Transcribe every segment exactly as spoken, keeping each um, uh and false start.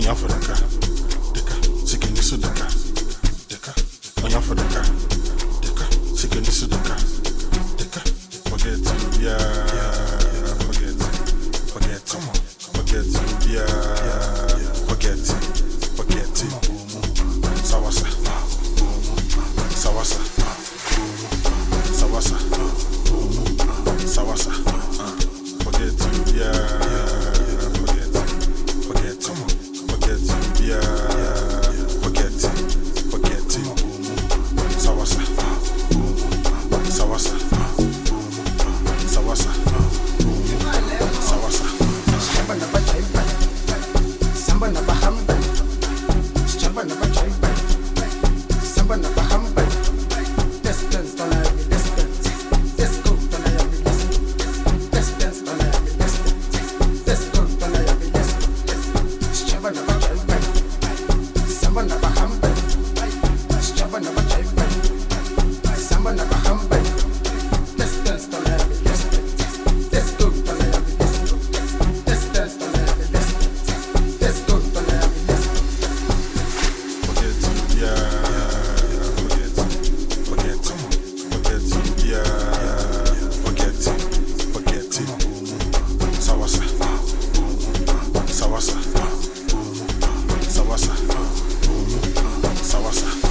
Onya for the car, deka, siki nisu deka, deka, onya for the car, deka, siki nisu deka, deka, forget to, yeah, forget, forget, come on, forget to, yeah, forget, forget, sawasa, sawasa, sawasa, sawasa, forget to, yeah. Yeah, forget it, forget it. Sawasa, sawasa, sawasa, sawasa. Samba na ba chaiba, samba na ba hamba, samba na ba chaiba, samba na ba hamba. Distance don't have me distance, disco don't have me distance, distance don't have me distance, disco don't have me distance. Samba na ba chaiba. Samba na bahamba, samba na bachaiba, samba na bahamba. Distance don't have me distance, disco don't have me distance, distance don't have me distance, disco don't have me distance. Forget it, yeah, forget it, forget it, forget it, yeah, forget it, forget it. Sawasa, sawasa, sawasa. Sawasa.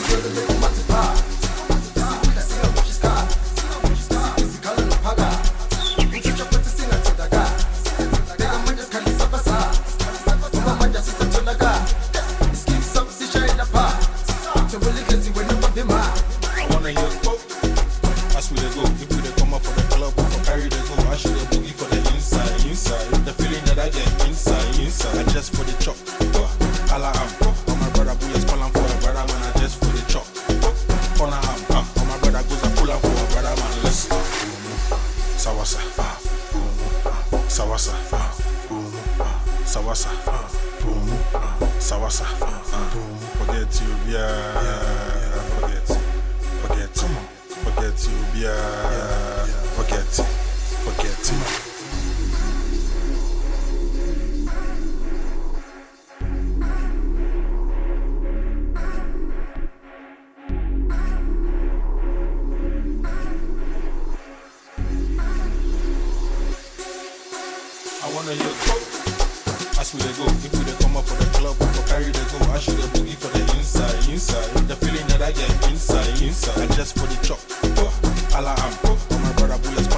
I wanna hear quote. As we dey go, if we dey come up for the club, or for carry the go, I should have boogie for the inside, inside. The feeling that I get inside, inside. I just for the chop. All I am. All my brother boys call for a brother man. I just for the chop. All I am. All my brother goes and pull up for a brother man. Let's Sawasa, Sawasa, Sawasa, Sawasa. Forget you, yeah. Forget, forget, come on. Forget you, yeah. Forget, forget. I wanna hear quote. As we dey go, if we dey come up for the club, or for carry the go, I should have boogie for the inside, inside. The feeling that I get inside, inside. I just for the chop. All I am. All my brother boys